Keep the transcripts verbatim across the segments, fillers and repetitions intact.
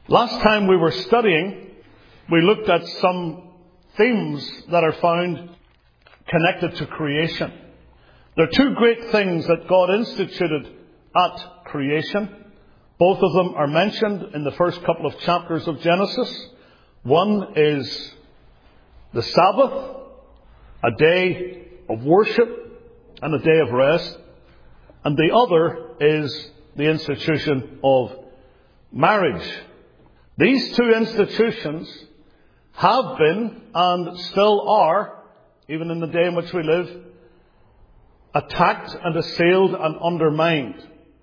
Last time we were studying, we looked at some themes that are found connected to creation. There are two great things that God instituted at creation. Both of them are mentioned in the first couple of chapters of Genesis. One is the Sabbath, a day of worship and a day of rest. And the other is the institution of marriage. These two institutions have been and still are, even in the day in which we live, attacked and assailed and undermined.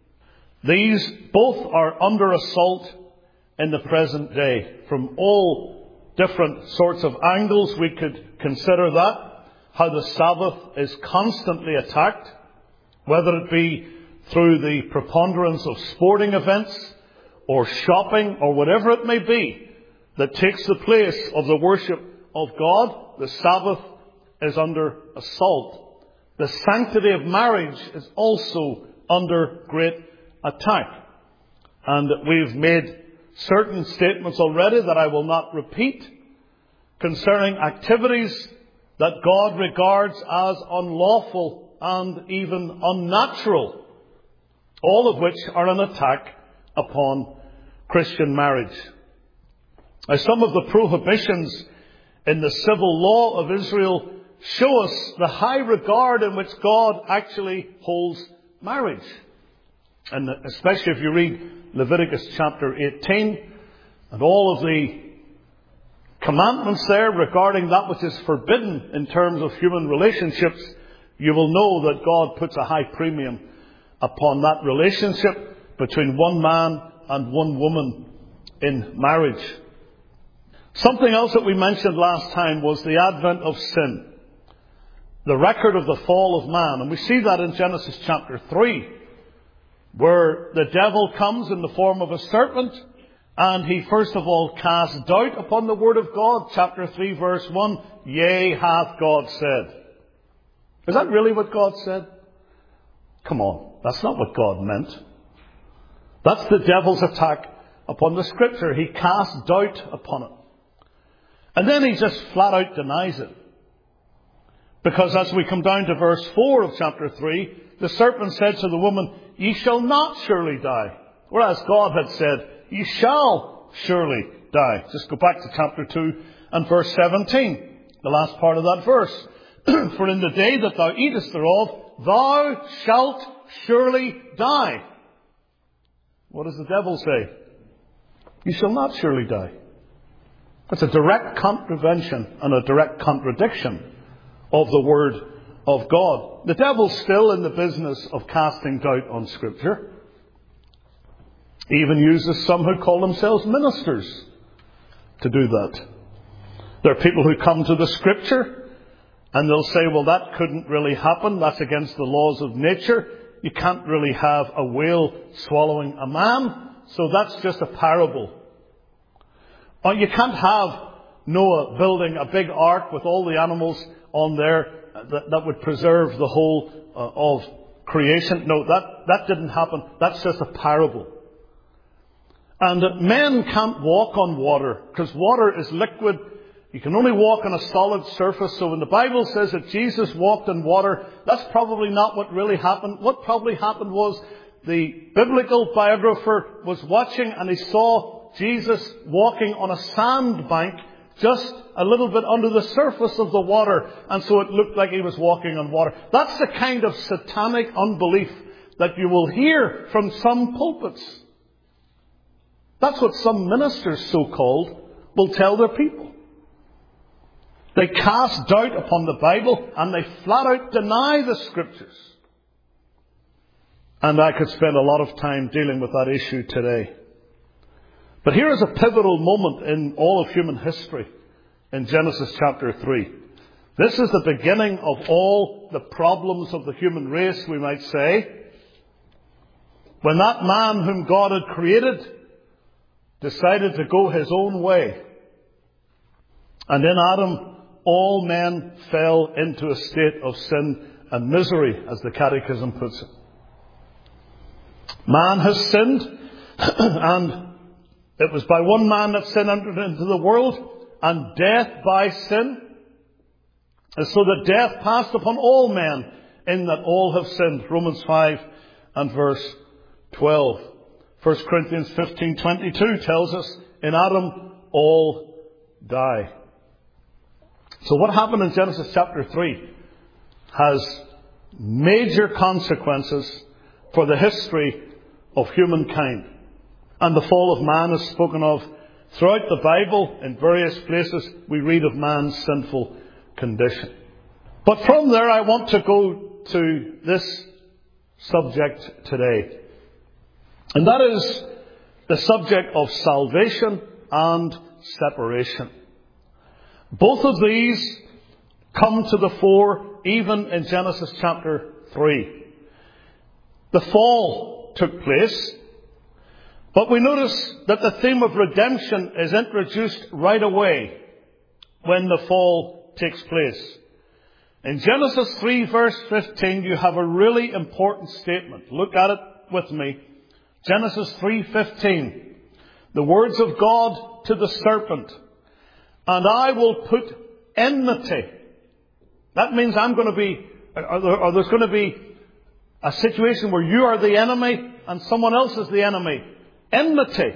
These both are under assault in the present day. From all different sorts of angles we could consider that. How the Sabbath is constantly attacked, whether it be through the preponderance of sporting events or shopping or whatever it may be that takes the place of the worship of God. The Sabbath is under assault. The sanctity of marriage is also under great attack. And we've made certain statements already that I will not repeat concerning activities that God regards as unlawful and even unnatural, all of which are an attack upon Christian marriage. Now, some of the prohibitions in the civil law of Israel show us the high regard in which God actually holds marriage. And especially if you read Leviticus chapter eighteen and all of the commandments there regarding that which is forbidden in terms of human relationships, you will know that God puts a high premium upon that relationship between one man and one woman in marriage. Something else that we mentioned last time was the advent of sin. The record of the fall of man. And we see that in Genesis chapter three, where the devil comes in the form of a serpent, and he first of all casts doubt upon the word of God. Chapter three, verse one, yea, hath God said. Is that really what God said? Come on, that's not what God meant. That's the devil's attack upon the Scripture. He casts doubt upon it. And then he just flat out denies it. Because as we come down to verse four of chapter three, the serpent said to the woman, ye shall not surely die. Whereas God had said, ye shall surely die. Just go back to chapter two and verse seventeen, the last part of that verse. For in the day that thou eatest thereof, thou shalt surely die. What does the devil say? You shall not surely die. That's a direct contravention and a direct contradiction of the Word of God. The devil's still in the business of casting doubt on Scripture. He even uses some who call themselves ministers to do that. There are people who come to the Scripture and they'll say, well, that couldn't really happen. That's against the laws of nature. You can't really have a whale swallowing a man. So that's just a parable. Or you can't have Noah building a big ark with all the animals on there that, that would preserve the whole uh, of creation. No, that, that didn't happen. That's just a parable. And that men can't walk on water because water is liquid. You can only walk on a solid surface. So when the Bible says that Jesus walked on water, that's probably not what really happened. What probably happened was the biblical biographer was watching and he saw Jesus walking on a sandbank just a little bit under the surface of the water. And so it looked like he was walking on water. That's the kind of satanic unbelief that you will hear from some pulpits. That's what some ministers, so-called, will tell their people. They cast doubt upon the Bible and they flat out deny the Scriptures. And I could spend a lot of time dealing with that issue today. But here is a pivotal moment in all of human history in Genesis chapter three. This is the beginning of all the problems of the human race, we might say. When that man whom God had created decided to go his own way. And in Adam, all men fell into a state of sin and misery, as the Catechism puts it. Man has sinned, and It was by one man that sin entered into the world, and death by sin. And so that death passed upon all men, in that all have sinned. Romans five and verse twelve. First Corinthians fifteen twenty-two tells us, in Adam all die. So what happened in Genesis chapter three has major consequences for the history of humankind. And the fall of man is spoken of throughout the Bible. In various places we read of man's sinful condition. But from there I want to go to this subject today. And that is the subject of salvation and separation. Both of these come to the fore even in Genesis chapter three. The fall took place, but we notice that the theme of redemption is introduced right away when the fall takes place. In Genesis three verse fifteen, you have a really important statement. Look at it with me. Genesis three fifteen. The words of God to the serpent. And I will put enmity. That means I'm going to be, or there's going to be a situation where you are the enemy and someone else is the enemy. Enmity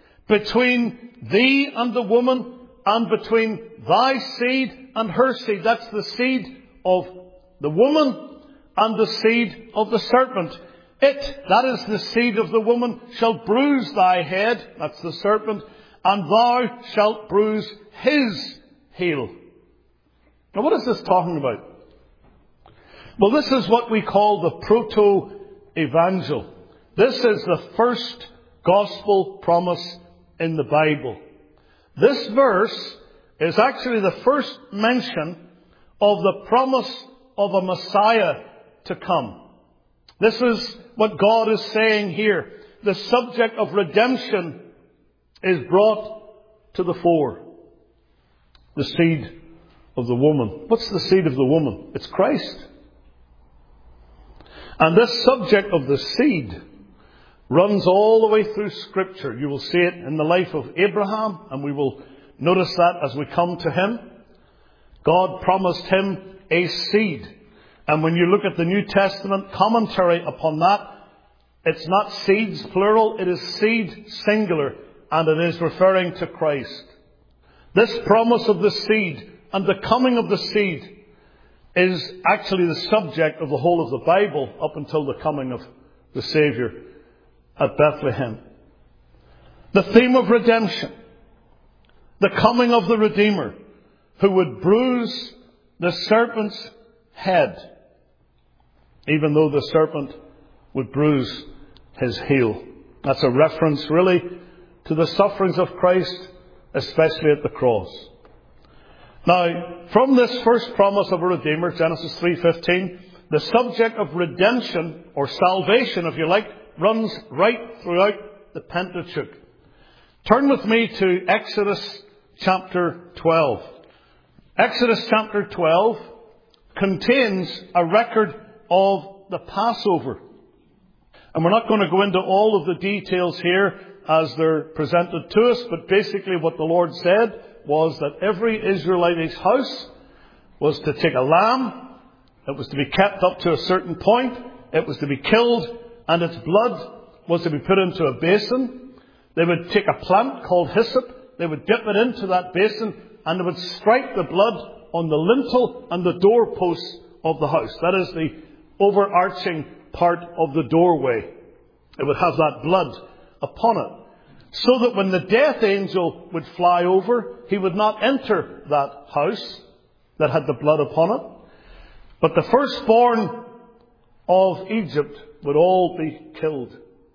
between thee and the woman, and between thy seed and her seed. That's the seed of the woman and the seed of the serpent. It, that is the seed of the woman, shall bruise thy head. That's the serpent. And thou shalt bruise his heel. Now what is this talking about? Well, this is what we call the proto-evangel. This is the first gospel promise in the Bible. This verse is actually the first mention of the promise of a Messiah to come. This is what God is saying here. The subject of redemption is brought to the fore. The seed of the woman. What's the seed of the woman? It's Christ. And this subject of the seed runs all the way through Scripture. You will see it in the life of Abraham, and we will notice that as we come to him. God promised him a seed. And when you look at the New Testament commentary upon that, it's not seeds plural, it is seed singular, and it is referring to Christ. This promise of the seed and the coming of the seed is actually the subject of the whole of the Bible up until the coming of the Savior at Bethlehem. The theme of redemption. The coming of the Redeemer who would bruise the serpent's head, even though the serpent would bruise his heel. That's a reference really to the sufferings of Christ, especially at the cross. Now, from this first promise of a Redeemer, Genesis three fifteen, the subject of redemption, or salvation if you like, runs right throughout the Pentateuch. Turn with me to Exodus chapter twelve. Exodus chapter twelve contains a record of the Passover. And we're not going to go into all of the details here as they're presented to us, but basically what the Lord said was that every Israelite's house was to take a lamb. It was to be kept up to a certain point. It was to be killed, and its blood was to be put into a basin. They would take a plant called hyssop. They would dip it into that basin, and they would strike the blood on the lintel and the doorposts of the house. That is the overarching part of the doorway. It would have that blood upon it, so that when the death angel would fly over, he would not enter that house that had the blood upon it. But the firstborn of Egypt would all be killed.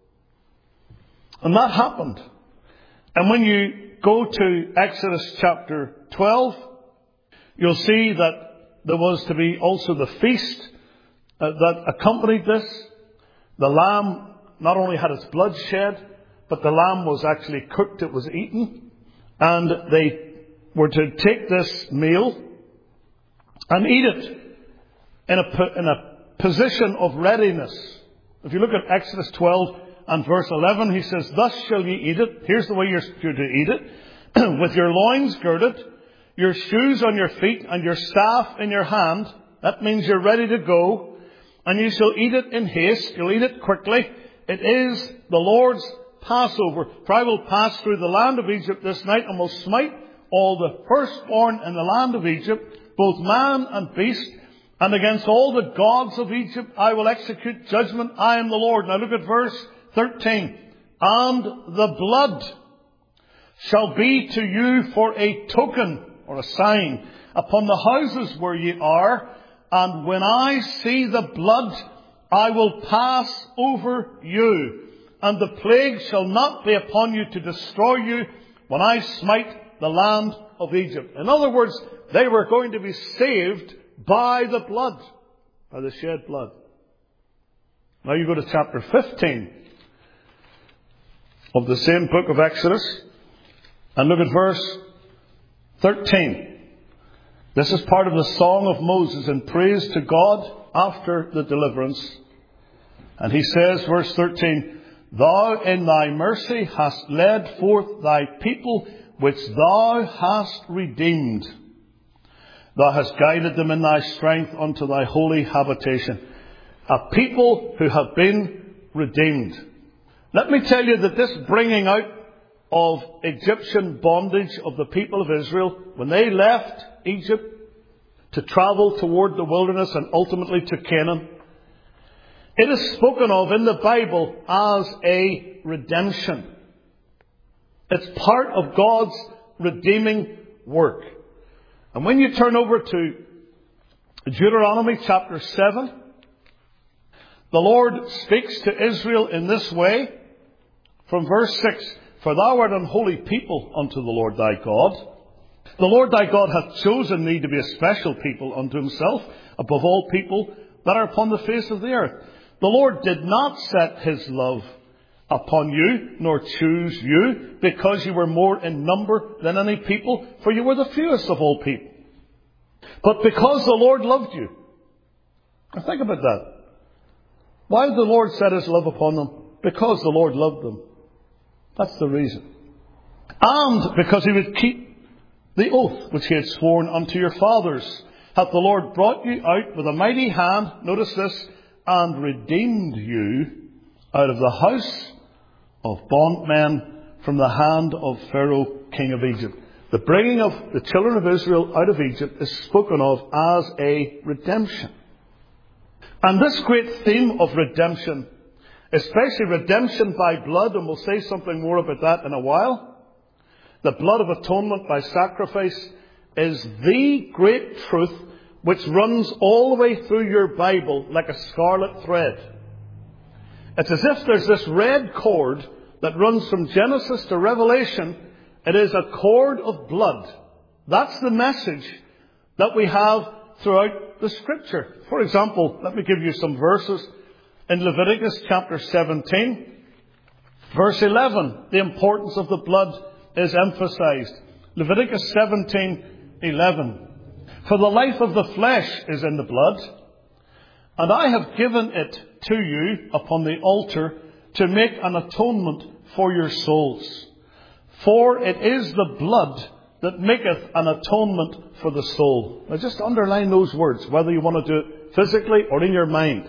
And that happened. And when you go to Exodus chapter twelve, you'll see that there was to be also the feast uh, that accompanied this. The lamb not only had its blood shed, but the lamb was actually cooked, it was eaten. And they were to take this meal and eat it in a, in a position of readiness. If you look at Exodus twelve and verse eleven, he says, thus shall ye eat it. Here's the way you're, you're to eat it. With your loins girded, your shoes on your feet, and your staff in your hand. That means you're ready to go. And you shall eat it in haste. You'll eat it quickly. It is the Lord's Passover. For I will pass through the land of Egypt this night, and will smite all the firstborn in the land of Egypt, both man and beast. And against all the gods of Egypt I will execute judgment. I am the Lord. Now look at verse thirteen. And the blood shall be to you for a token, or a sign, upon the houses where ye are. And when I see the blood, I will pass over you. And the plague shall not be upon you to destroy you when I smite the land of Egypt. In other words, they were going to be saved by the blood, by the shed blood. Now you go to chapter fifteen of the same book of Exodus, and look at verse thirteen. This is part of the song of Moses in praise to God after the deliverance. And he says, verse thirteen, thou in thy mercy hast led forth thy people, which thou hast redeemed. Thou hast guided them in thy strength unto thy holy habitation. A people who have been redeemed. Let me tell you that this bringing out of Egyptian bondage of the people of Israel, when they left Egypt to travel toward the wilderness and ultimately to Canaan, it is spoken of in the Bible as a redemption. It's part of God's redeeming work. And when you turn over to Deuteronomy chapter seven, the Lord speaks to Israel in this way from verse six. For thou art an holy people unto the Lord thy God. The Lord thy God hath chosen thee to be a special people unto himself above all people that are upon the face of the earth. The Lord did not set his love upon you, nor choose you, because you were more in number than any people, for you were the fewest of all people. But because the Lord loved you. Now think about that. Why did the Lord set his love upon them? Because the Lord loved them. That's the reason. And because he would keep the oath which he had sworn unto your fathers, hath the Lord brought you out with a mighty hand, notice this, and redeemed you out of the house of bondmen from the hand of Pharaoh, king of Egypt. The bringing of the children of Israel out of Egypt is spoken of as a redemption. And this great theme of redemption, especially redemption by blood, and we'll say something more about that in a while. The blood of atonement by sacrifice is the great truth which runs all the way through your Bible like a scarlet thread. It's as if there's this red cord that runs from Genesis to Revelation. It is a cord of blood. That's the message that we have throughout the Scripture. For example, let me give you some verses. In Leviticus chapter seventeen, verse eleven, the importance of the blood is emphasized. Leviticus seventeen eleven. For the life of the flesh is in the blood, and I have given it to you upon the altar to make an atonement for your souls. For it is the blood that maketh an atonement for the soul. Now just underline those words, whether you want to do it physically or in your mind.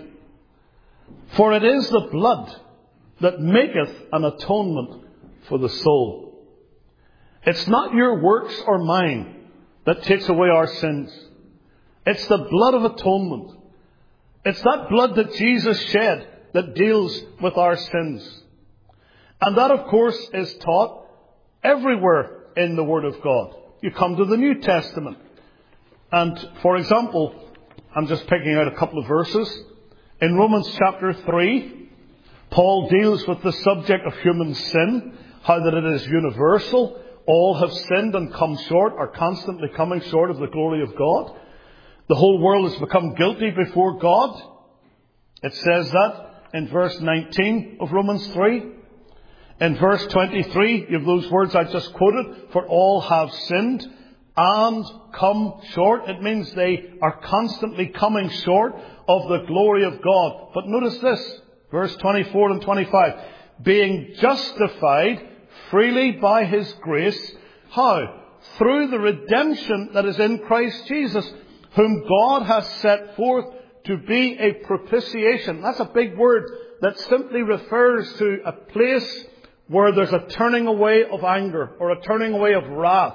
For it is the blood that maketh an atonement for the soul. It's not your works or mine that takes away our sins. It's the blood of atonement. It's that blood that Jesus shed that deals with our sins. And that, of course, is taught everywhere in the Word of God. You come to the New Testament. And, for example, I'm just picking out a couple of verses. In Romans chapter three, Paul deals with the subject of human sin, how that it is universal. All have sinned and come short, are constantly coming short of the glory of God. The whole world has become guilty before God. It says that in verse nineteen of Romans three. In verse twenty-three, you have those words I just quoted, for all have sinned and come short. It means they are constantly coming short of the glory of God. But notice this, verse twenty-four and twenty-five. being justified freely by his grace. How? Through the redemption that is in Christ Jesus, whom God has set forth to be a propitiation. That's a big word that simply refers to a place where there's a turning away of anger or a turning away of wrath.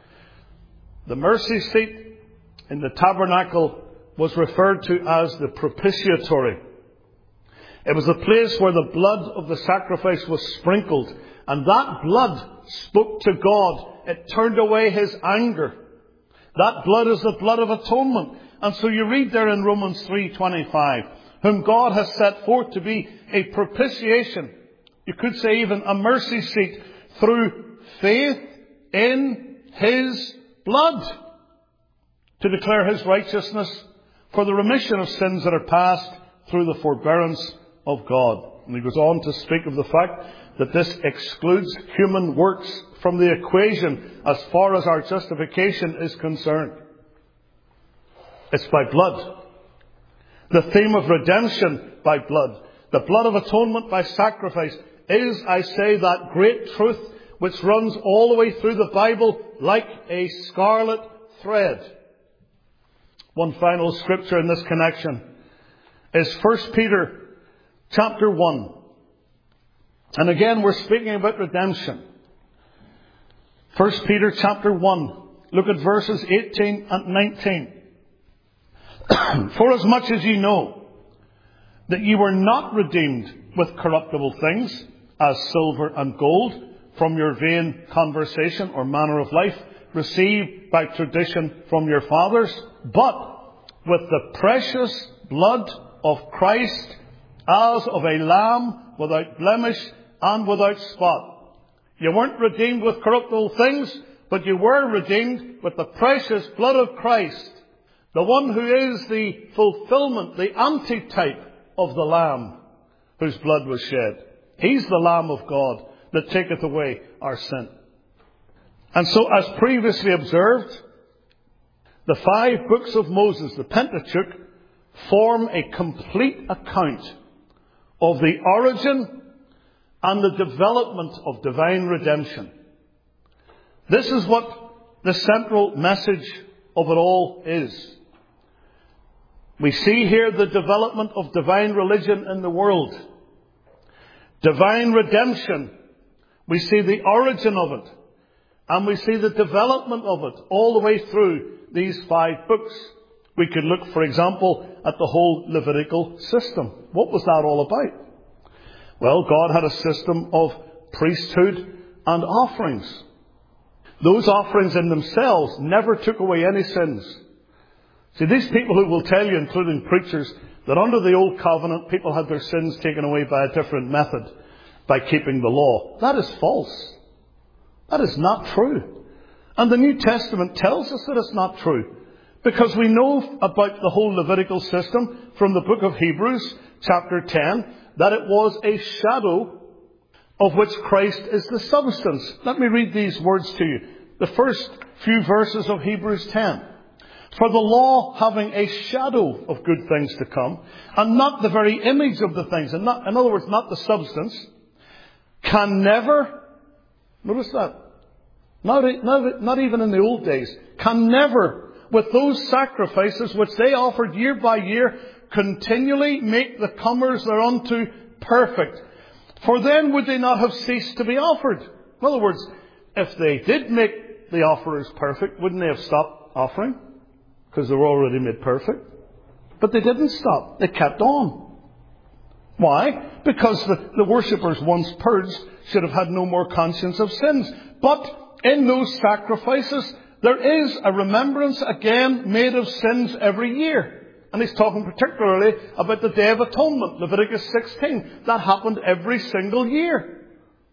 The mercy seat in the tabernacle was referred to as the propitiatory. It was the place where the blood of the sacrifice was sprinkled, and that blood spoke to God. It turned away his anger. That blood is the blood of atonement. And so you read there in Romans three twenty-five, whom God has set forth to be a propitiation. You could say even a mercy seat through faith in his blood, to declare his righteousness for the remission of sins that are past through the forbearance of God. And he goes on to speak of the fact that this excludes human works from the equation as far as our justification is concerned. It's by blood. The theme of redemption by blood. The blood of atonement by sacrifice is, I say, that great truth which runs all the way through the Bible like a scarlet thread. One final scripture in this connection is First Peter chapter one. And again, we're speaking about redemption. First Peter chapter one. Look at verses eighteen and nineteen. For as much as ye know that ye were not redeemed with corruptible things, as silver and gold, from your vain conversation or manner of life, received by tradition from your fathers, but with the precious blood of Christ, as of a lamb without blemish and without spot. You weren't redeemed with corruptible things, but you were redeemed with the precious blood of Christ, the one who is the fulfillment, the antitype of the Lamb whose blood was shed. He's the Lamb of God that taketh away our sin. And so, as previously observed, the five books of Moses, the Pentateuch, form a complete account of the origin and the development of divine redemption. This is what the central message of it all is. We see here the development of divine religion in the world. Divine redemption. We see the origin of it. And we see the development of it all the way through these five books. We could look, for example, at the whole Levitical system. What was that all about? Well, God had a system of priesthood and offerings. Those offerings in themselves never took away any sins. See, these people who will tell you, including preachers, that under the old covenant people had their sins taken away by a different method, by keeping the law. That is false. That is not true. And the New Testament tells us that it's not true. Because we know about the whole Levitical system from the book of Hebrews, chapter ten, that it was a shadow of which Christ is the substance. Let me read these words to you. The first few verses of Hebrews ten. For the law, having a shadow of good things to come, and not the very image of the things, and not, in other words, not the substance, can never, notice that, not, not, not even in the old days, can never, with those sacrifices which they offered year by year, continually make the comers thereunto perfect. For then would they not have ceased to be offered. In other words, if they did make the offerers perfect, wouldn't they have stopped offering? Because they were already made perfect. But they didn't stop. They kept on. Why? Because the, the worshippers, once purged, should have had no more conscience of sins. But in those sacrifices, there is a remembrance again made of sins every year. And he's talking particularly about the Day of Atonement, Leviticus sixteen. That happened every single year.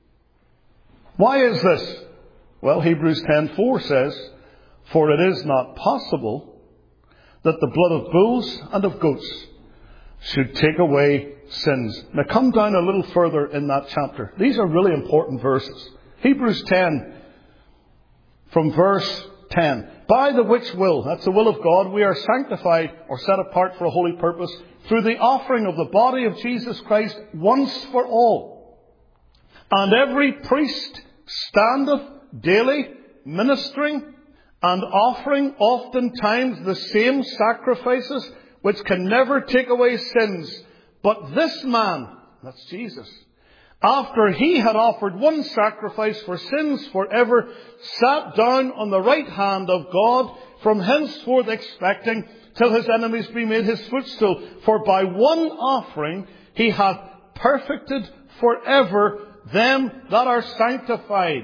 Why is this? Well, Hebrews ten four says, for it is not possible that the blood of bulls and of goats should take away sins. Now come down a little further in that chapter. These are really important verses. Hebrews ten, from verse ten. By the which will, that's the will of God, we are sanctified or set apart for a holy purpose through the offering of the body of Jesus Christ once for all. And every priest standeth daily ministering and offering oftentimes the same sacrifices which can never take away sins. But this man," that's Jesus, "after he had offered one sacrifice for sins forever, sat down on the right hand of God, from henceforth expecting till his enemies be made his footstool. For by one offering he hath perfected forever them that are sanctified."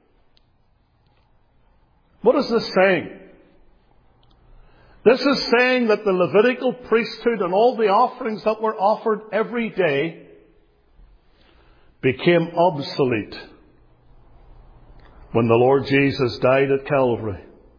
What is this saying? This is saying that the Levitical priesthood and all the offerings that were offered every day became obsolete when the Lord Jesus died at Calvary.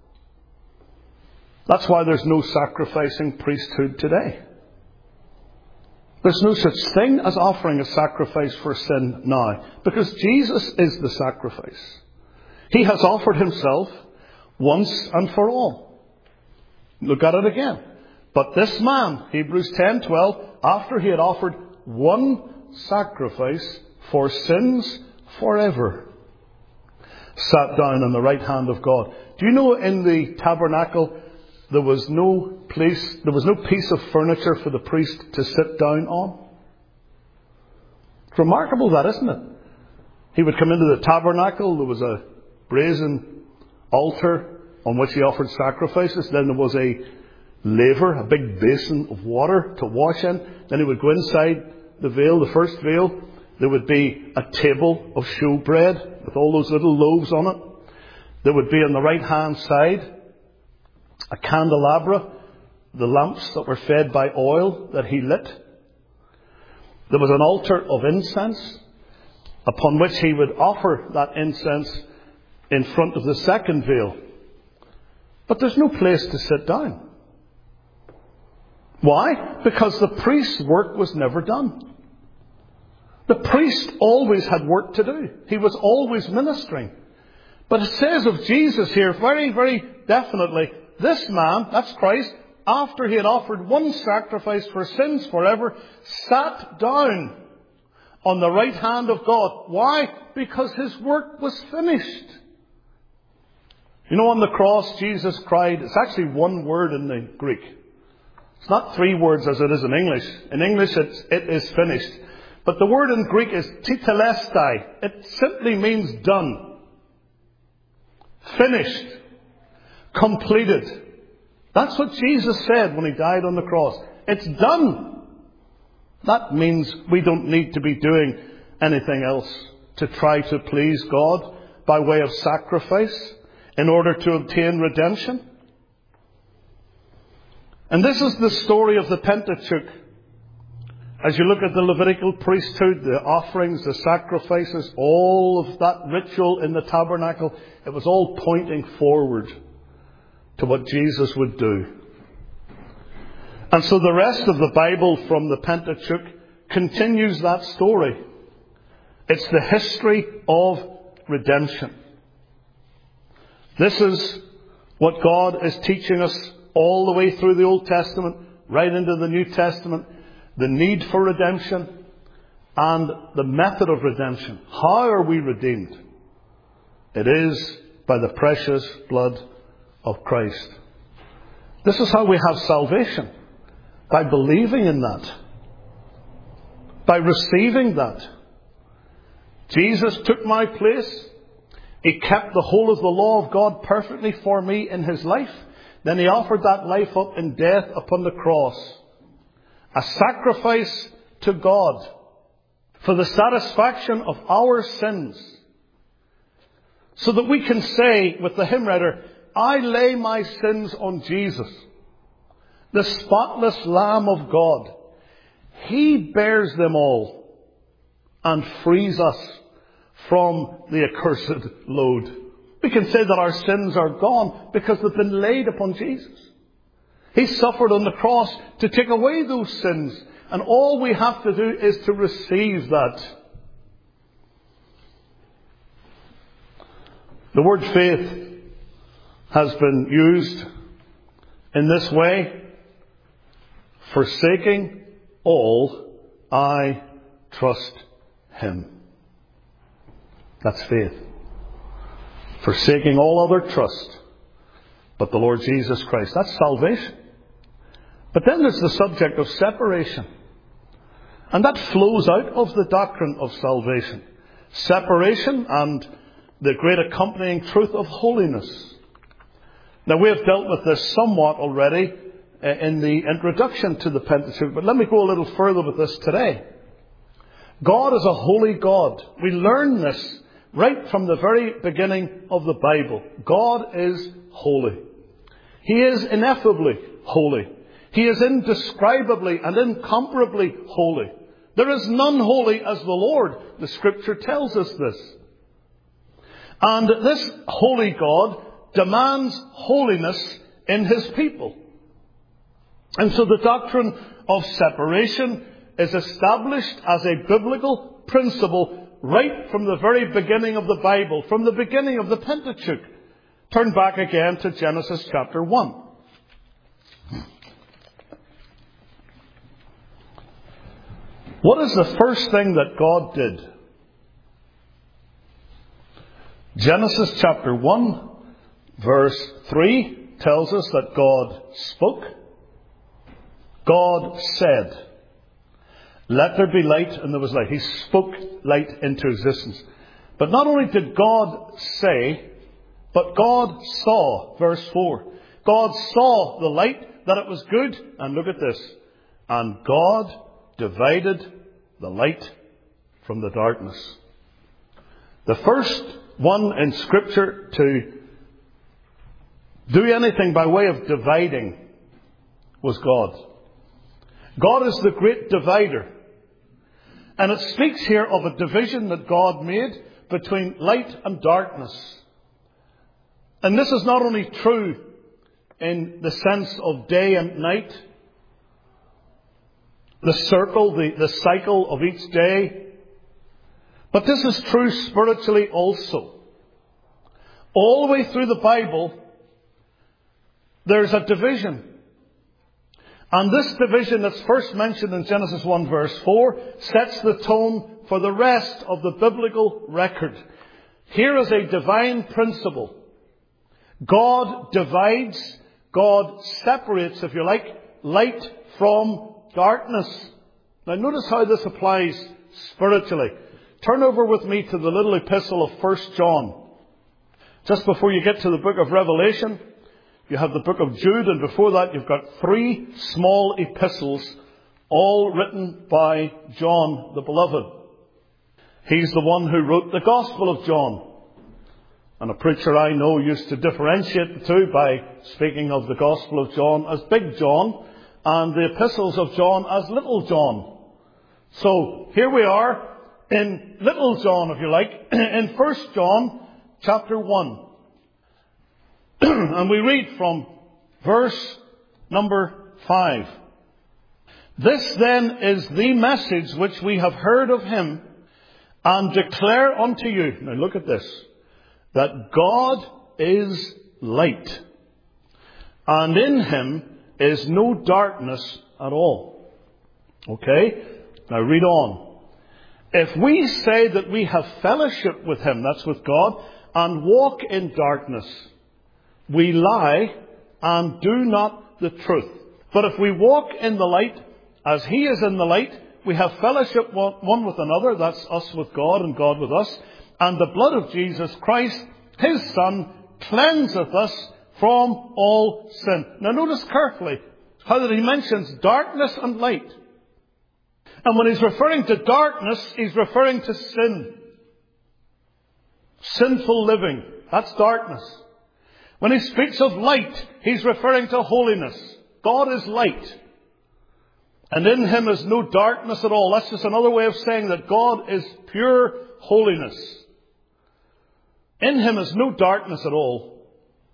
That's why there's no sacrificing priesthood today. There's no such thing as offering a sacrifice for sin now, because Jesus is the sacrifice. He has offered himself once and for all. Look at it again. But this man, Hebrews ten twelve, after he had offered one sacrifice for sins forever, sat down on the right hand of God. Do you know in the tabernacle there was no place, there was no piece of furniture for the priest to sit down on? It's remarkable that, isn't it? He would come into the tabernacle, there was a brazen altar on which he offered sacrifices. Then there was a laver, a big basin of water to wash in. Then he would go inside the veil, the first veil. There would be a table of showbread with all those little loaves on it. There would be on the right hand side a candelabra, the lamps that were fed by oil that he lit. There was an altar of incense upon which he would offer that incense in front of the second veil. But there's no place to sit down. Why? Because the priest's work was never done. The priest always had work to do. He was always ministering. But it says of Jesus here very, very definitely, this man, that's Christ, after he had offered one sacrifice for sins forever, sat down on the right hand of God. Why? Because his work was finished. You know, on the cross, Jesus cried, it's actually one word in the Greek. It's not three words as it is in English. In English, it's, it is finished. But the word in Greek is tetelestai. It simply means done. Finished. Completed. That's what Jesus said when he died on the cross. It's done. That means we don't need to be doing anything else to try to please God by way of sacrifice in order to obtain redemption. And this is the story of the Pentateuch. As you look at the Levitical priesthood, the offerings, the sacrifices, all of that ritual in the tabernacle, it was all pointing forward to what Jesus would do. And so the rest of the Bible from the Pentateuch continues that story. It's the history of redemption. This is what God is teaching us all the way through the Old Testament, right into the New Testament. The need for redemption and the method of redemption. How are we redeemed? It is by the precious blood of Christ. This is how we have salvation. By believing in that. By receiving that. Jesus took my place. He kept the whole of the law of God perfectly for me in his life. Then he offered that life up in death upon the cross. A sacrifice to God for the satisfaction of our sins. So that we can say with the hymn writer, I lay my sins on Jesus, the spotless Lamb of God. He bears them all and frees us from the accursed load. We can say that our sins are gone because they've been laid upon Jesus. He suffered on the cross to take away those sins. And all we have to do is to receive that. The word faith has been used in this way. Forsaking all, I trust him. That's faith. Forsaking all other trust but the Lord Jesus Christ. That's salvation. But then there's the subject of separation. And that flows out of the doctrine of salvation. Separation and the great accompanying truth of holiness. Now, we have dealt with this somewhat already in the introduction to the Pentateuch, but let me go a little further with this today. God is a holy God. We learn this right from the very beginning of the Bible. God is holy. He is ineffably holy. He is indescribably and incomparably holy. There is none holy as the Lord. The Scripture tells us this. And this holy God demands holiness in His people. And so the doctrine of separation is established as a biblical principle right from the very beginning of the Bible, from the beginning of the Pentateuch. Turn back again to Genesis chapter one. What is the first thing that God did? Genesis chapter one, verse three tells us that God spoke. God said, "Let there be light," and there was light. He spoke light into existence. But not only did God say, but God saw, verse four. God saw the light, that it was good, and look at this. And God divided the light from the darkness. The first one in Scripture to do anything by way of dividing was God. God is the great divider. And it speaks here of a division that God made between light and darkness. And this is not only true in the sense of day and night, the circle, the, the cycle of each day, but this is true spiritually also. All the way through the Bible, there's a division. And this division that's first mentioned in Genesis one verse four sets the tone for the rest of the biblical record. Here is a divine principle. God divides, God separates, if you like, light from darkness. Now notice how this applies spiritually. Turn over with me to the little epistle of First John. Just before you get to the book of Revelation, you have the book of Jude, and before that you've got three small epistles, all written by John the Beloved. He's the one who wrote the Gospel of John. And a preacher I know used to differentiate the two by speaking of the Gospel of John as Big John and the epistles of John as Little John. So here we are in Little John, if you like, in First John chapter one. And we read from verse number five. "This then is the message which we have heard of him and declare unto you." Now look at this. "That God is light, and in him is no darkness at all." Okay? Now read on. "If we say that we have fellowship with him," that's with God, "and walk in darkness, we lie and do not the truth. But if we walk in the light, as he is in the light, we have fellowship one with another," that's us with God and God with us, "and the blood of Jesus Christ, his Son, cleanseth us from all sin." Now notice carefully how that he mentions darkness and light. And when he's referring to darkness, he's referring to sin. Sinful living. That's darkness. When he speaks of light, he's referring to holiness. God is light. And in him is no darkness at all. That's just another way of saying that God is pure holiness. In him is no darkness at all.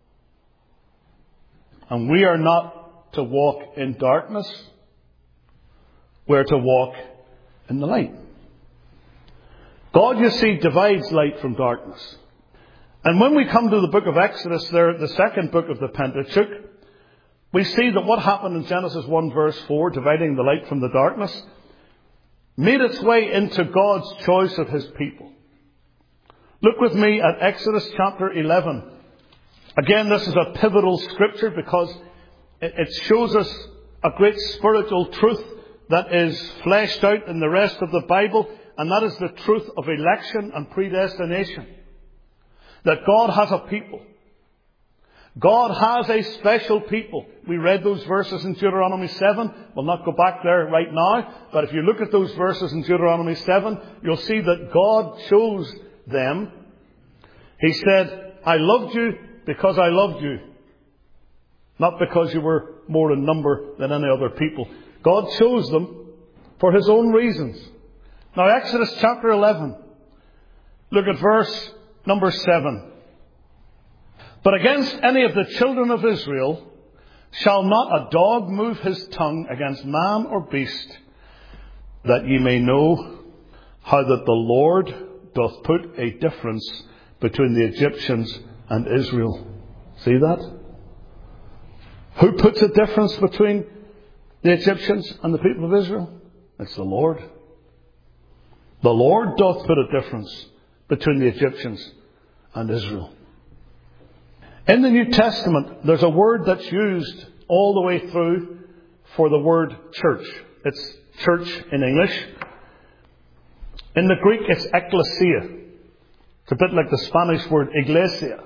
And we are not to walk in darkness. We're to walk in the light. God, you see, divides light from darkness. And when we come to the book of Exodus, there, the second book of the Pentateuch, we see that what happened in Genesis one verse four, dividing the light from the darkness, made its way into God's choice of his people. Look with me at Exodus chapter eleven. Again, this is a pivotal scripture because it shows us a great spiritual truth that is fleshed out in the rest of the Bible, and that is the truth of election and predestination. That God has a people. God has a special people. We read those verses in Deuteronomy seven. We'll not go back there right now. But if you look at those verses in Deuteronomy seven, you'll see that God chose them. He said, I loved you because I loved you. Not because you were more in number than any other people. God chose them for His own reasons. Now, Exodus chapter eleven. Look at verse number seven. But against any of the children of Israel shall not a dog move his tongue against man or beast, that ye may know how that the Lord doth put a difference between the Egyptians and Israel. See that? Who puts a difference between the Egyptians and the people of Israel? It's the Lord. The Lord doth put a difference between the Egyptians and Israel. In the New Testament, there's a word that's used all the way through for the word church. It's church in English. In the Greek, it's ekklesia. It's a bit like the Spanish word iglesia.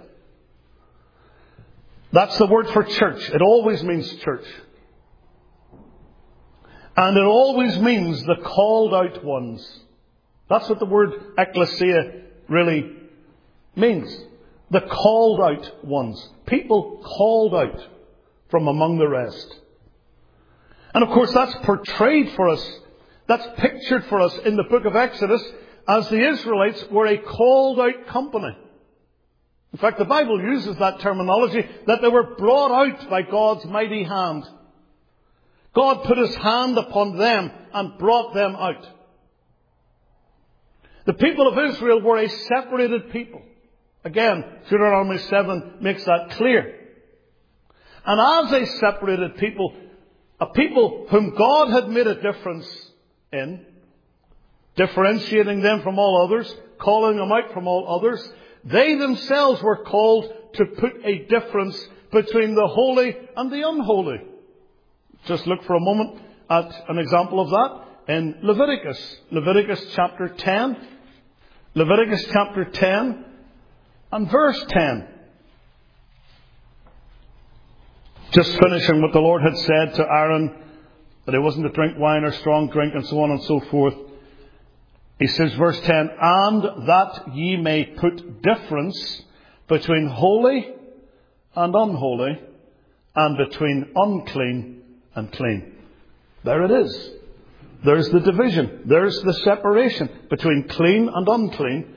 That's the word for church. It always means church. And it always means the called out ones. That's what the word ekklesia really means. The called out ones. People called out from among the rest. And of course that's portrayed for us. That's pictured for us in the book of Exodus as the Israelites were a called out company. In fact, the Bible uses that terminology, that they were brought out by God's mighty hand. God put His hand upon them and brought them out. The people of Israel were a separated people. Again, Deuteronomy seven makes that clear. And as a separated people, a people whom God had made a difference in, differentiating them from all others, calling them out from all others, they themselves were called to put a difference between the holy and the unholy. Just look for a moment at an example of that in Leviticus. Leviticus chapter ten. Leviticus chapter ten and verse ten. Just finishing what the Lord had said to Aaron, that he wasn't to drink wine or strong drink and so on and so forth. He says, verse ten, and that ye may put difference between holy and unholy, and between unclean and clean. There it is. There's the division. There's the separation between clean and unclean,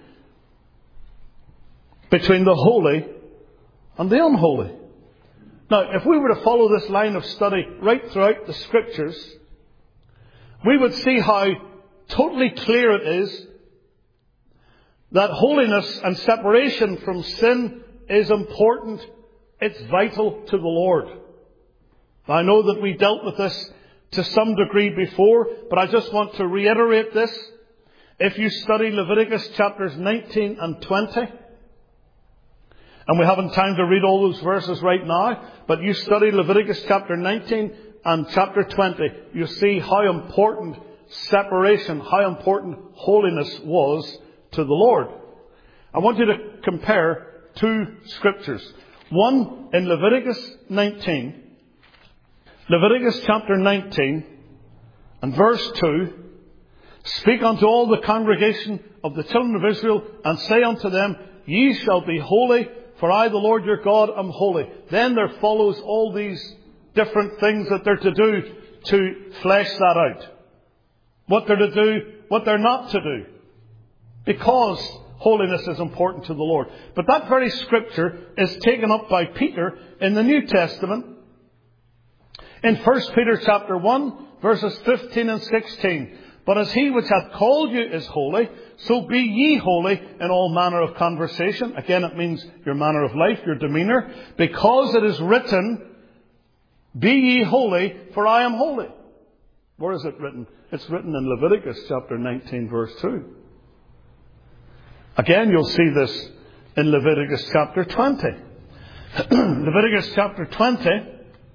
between the holy and the unholy. Now, if we were to follow this line of study right throughout the Scriptures, we would see how totally clear it is that holiness and separation from sin is important. It's vital to the Lord. I know that we dealt with this to some degree before, but I just want to reiterate this. If you study Leviticus chapters nineteen and twenty, and we haven't time to read all those verses right now, but you study Leviticus chapter nineteen and chapter twenty, you see how important separation, how important holiness was to the Lord. I want you to compare two scriptures. One in Leviticus nineteen. Leviticus chapter nineteen and verse two. Speak unto all the congregation of the children of Israel, and say unto them, ye shall be holy, for I, the Lord your God, am holy. Then there follows all these different things that they're to do to flesh that out. What they're to do, what they're not to do. Because holiness is important to the Lord. But that very scripture is taken up by Peter in the New Testament. In First Peter chapter one, verses fifteen and sixteen. But as he which hath called you is holy, so be ye holy in all manner of conversation. Again, it means your manner of life, your demeanour. Because it is written, be ye holy, for I am holy. Where is it written? It's written in Leviticus chapter nineteen, verse two. Again, you'll see this in Leviticus chapter twenty. Leviticus chapter twenty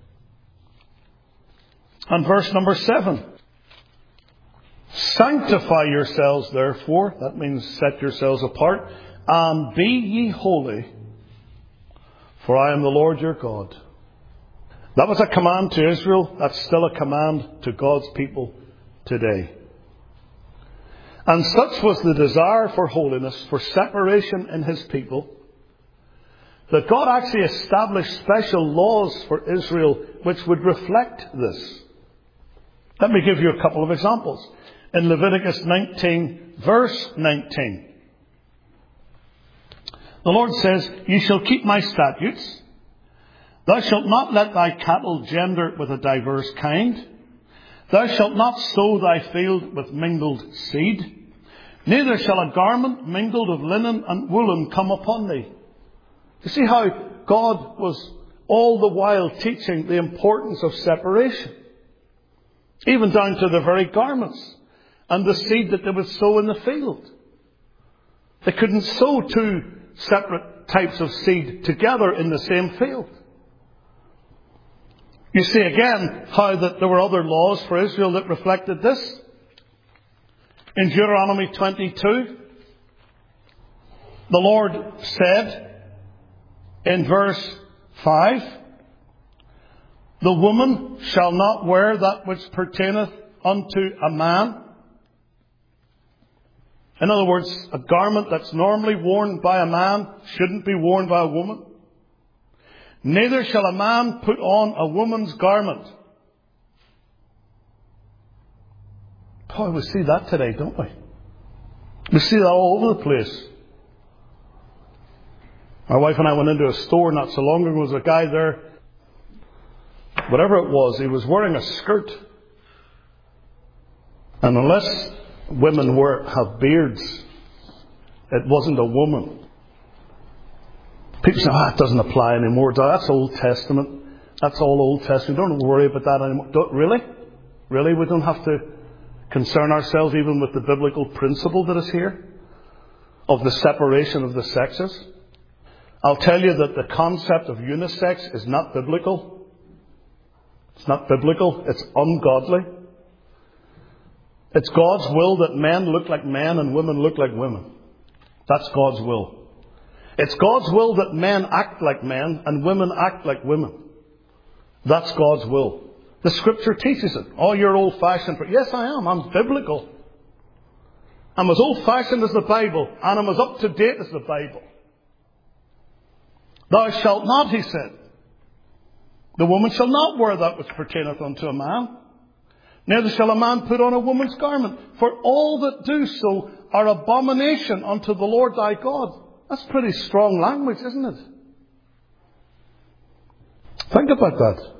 and verse number seven. Sanctify yourselves, therefore, that means set yourselves apart, and be ye holy, for I am the Lord your God. That was a command to Israel. That's still a command to God's people today. And such was the desire for holiness, for separation in his people, that God actually established special laws for Israel which would reflect this. Let me give you a couple of examples. In Leviticus nineteen, verse nineteen, the Lord says, "You shall keep my statutes. Thou shalt not let thy cattle gender with a diverse kind. Thou shalt not sow thy field with mingled seed. Neither shall a garment mingled of linen and woolen come upon thee." You see how God was all the while teaching the importance of separation, even down to the very garments and the seed that they would sow in the field. They couldn't sow two separate types of seed together in the same field. You see again how that there were other laws for Israel that reflected this. In Deuteronomy twenty-two, the Lord said in verse five, "The woman shall not wear that which pertaineth unto a man." In other words, a garment that's normally worn by a man shouldn't be worn by a woman. "Neither shall a man put on a woman's garment." Boy, we see that today, don't we? We see that all over the place. My wife and I went into a store not so long ago. There was a guy there, whatever it was, he was wearing a skirt. And unless women wear, have beards, it wasn't a woman. People say, "Ah, oh, it doesn't apply anymore. That's Old Testament. That's all Old Testament. Don't worry about that anymore." Don't, really? Really? We don't have to concern ourselves even with the biblical principle that is here of the separation of the sexes? I'll tell you that the concept of unisex is not biblical. It's not biblical. It's ungodly. It's God's will that men look like men and women look like women. That's God's will. It's God's will that men act like men and women act like women. That's God's will. The Scripture teaches it. Oh, you're old-fashioned. Yes, I am. I'm biblical. I'm as old-fashioned as the Bible, and I'm as up-to-date as the Bible. "Thou shalt not," he said. "The woman shall not wear that which pertaineth unto a man. Neither shall a man put on a woman's garment. For all that do so are abomination unto the Lord thy God." That's pretty strong language, isn't it? Think about that.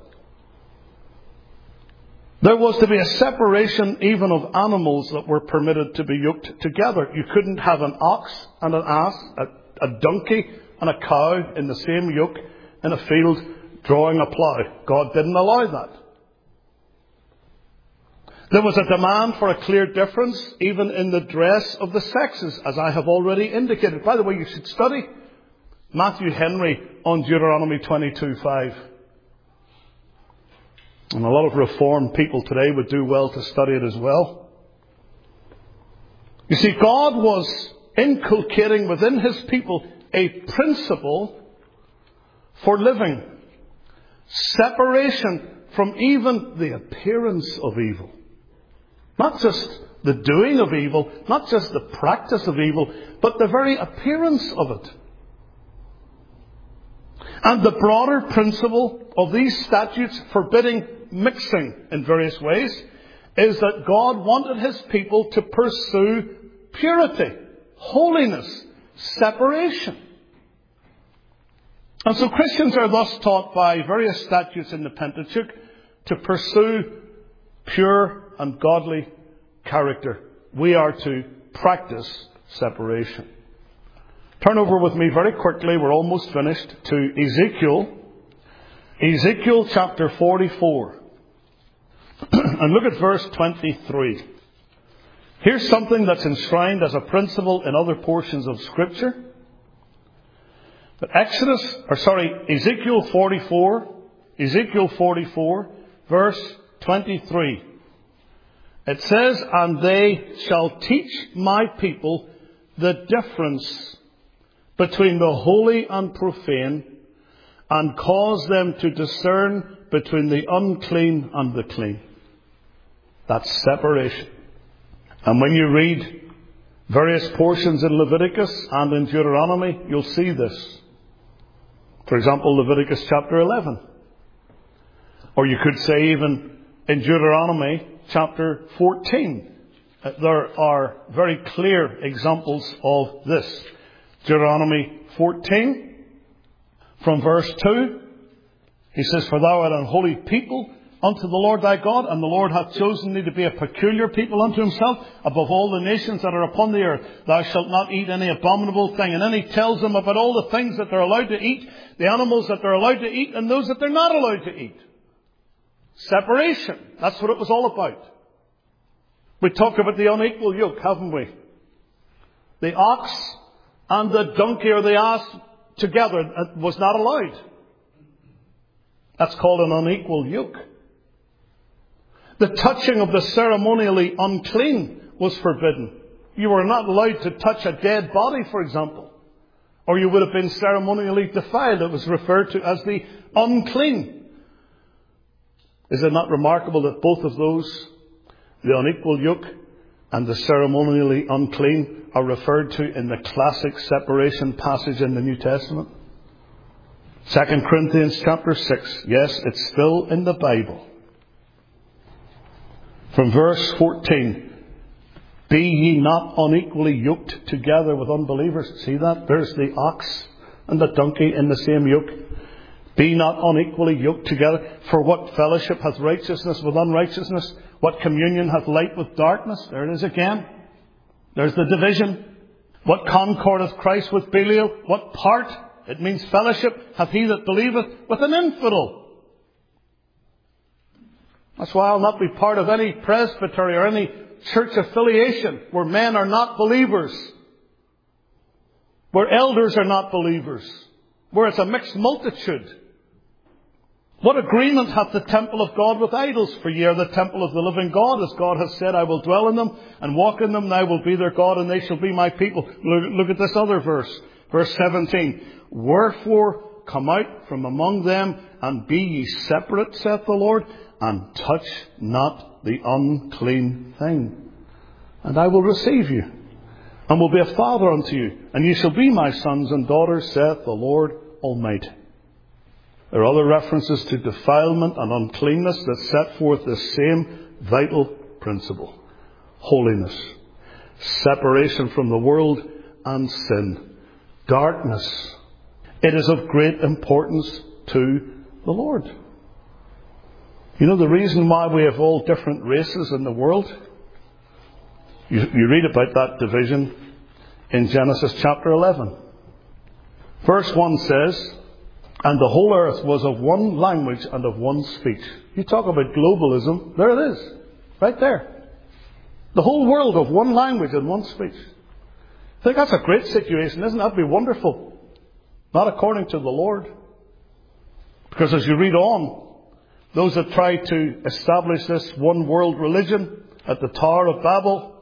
There was to be a separation even of animals that were permitted to be yoked together. You couldn't have an ox and an ass, a, a donkey and a cow in the same yoke in a field drawing a plough. God didn't allow that. There was a demand for a clear difference even in the dress of the sexes, as I have already indicated. By the way, you should study Matthew Henry on Deuteronomy twenty-two five. And a lot of Reformed people today would do well to study it as well. You see, God was inculcating within his people a principle for living. Separation from even the appearance of evil. Not just the doing of evil, not just the practice of evil, but the very appearance of it. And the broader principle of these statutes forbidding mixing in various ways is that God wanted his people to pursue purity, holiness, separation. And so Christians are thus taught by various statutes in the Pentateuch to pursue pure and godly character. We are to practice separation. Turn over with me very quickly, we're almost finished, to Ezekiel. Ezekiel chapter forty-four. And look at verse twenty-three. Here's something that's enshrined as a principle in other portions of Scripture. But Exodus, or sorry, Ezekiel forty-four, Ezekiel forty-four, verse twenty-three. It says, "And they shall teach my people the difference between the holy and profane, and cause them to discern between the unclean and the clean." That's separation. And when you read various portions in Leviticus and in Deuteronomy, you'll see this. For example, Leviticus chapter eleven. Or you could say even in Deuteronomy chapter fourteen. There are very clear examples of this. Deuteronomy fourteen, from verse two, he says, "For thou art an holy people unto the Lord thy God, and the Lord hath chosen thee to be a peculiar people unto himself above all the nations that are upon the earth. Thou shalt not eat any abominable thing." And then he tells them about all the things that they're allowed to eat, the animals that they're allowed to eat, and those that they're not allowed to eat. Separation. That's what it was all about. We talked about the unequal yoke, haven't we? The ox and the donkey or the ass together was not allowed. That's called an unequal yoke. The touching of the ceremonially unclean was forbidden. You were not allowed to touch a dead body, for example, or you would have been ceremonially defiled. It was referred to as the unclean. Is it not remarkable that both of those, the unequal yoke and the ceremonially unclean, are referred to in the classic separation passage in the New Testament? Second Corinthians chapter six. Yes, it's still in the Bible. From verse fourteen. "Be ye not unequally yoked together with unbelievers." See that? There's the ox and the donkey in the same yoke. "Be not unequally yoked together. For what fellowship hath righteousness with unrighteousness? What communion hath light with darkness?" There it is again. There's the division. "What concord hath Christ with Belial? What part," it means fellowship, "hath he that believeth with an infidel?" That's why I'll not be part of any presbytery or any church affiliation where men are not believers, where elders are not believers, where it's a mixed multitude. "What agreement hath the temple of God with idols? For ye are the temple of the living God. As God hath said, I will dwell in them and walk in them, and I will be their God, and they shall be my people." Look, look at this other verse. Verse seventeen. "Wherefore come out from among them, and be ye separate, saith the Lord, and touch not the unclean thing. And I will receive you, and will be a father unto you, and ye shall be my sons and daughters, saith the Lord Almighty." There are other references to defilement and uncleanness that set forth the same vital principle. Holiness. Separation from the world and sin. Darkness. It is of great importance to the Lord. You know the reason why we have all different races in the world? You, you read about that division in Genesis chapter eleven. Verse one says, "And the whole earth was of one language and of one speech." You talk about globalism, there it is. Right there. The whole world of one language and one speech. I think that's a great situation, isn't it? That'd be wonderful. Not according to the Lord. Because as you read on, those that try to establish this one world religion at the Tower of Babel,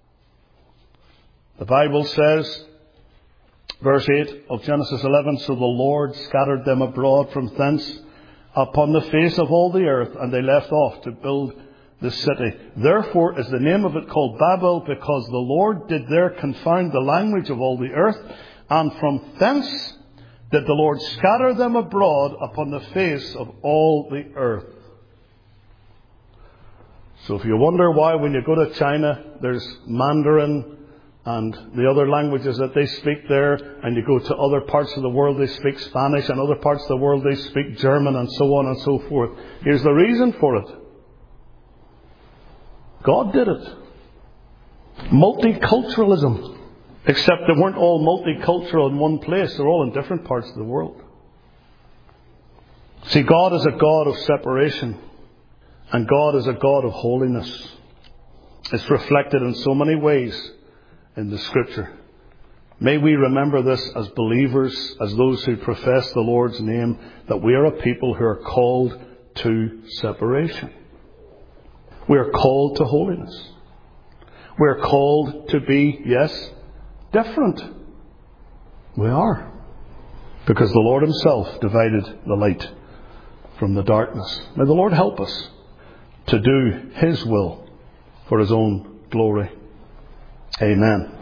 the Bible says, verse eight of Genesis eleven, "So the Lord scattered them abroad from thence upon the face of all the earth, and they left off to build the city. Therefore is the name of it called Babel, because the Lord did there confound the language of all the earth, and from thence did the Lord scatter them abroad upon the face of all the earth." So if you wonder why when you go to China there's Mandarin and the other languages that they speak there, and you go to other parts of the world they speak Spanish, and other parts of the world they speak German, and so on and so forth. Here's the reason for it. God did it. Multiculturalism. Except they weren't all multicultural in one place. They're all in different parts of the world. See, God is a God of separation. And God is a God of holiness. It's reflected in so many ways in the Scripture. May we remember this as believers, as those who profess the Lord's name, that we are a people who are called to separation. We are called to holiness. We are called to be, yes, different. We are. Because the Lord himself divided the light from the darkness. May the Lord help us to do his will for his own glory. Amen.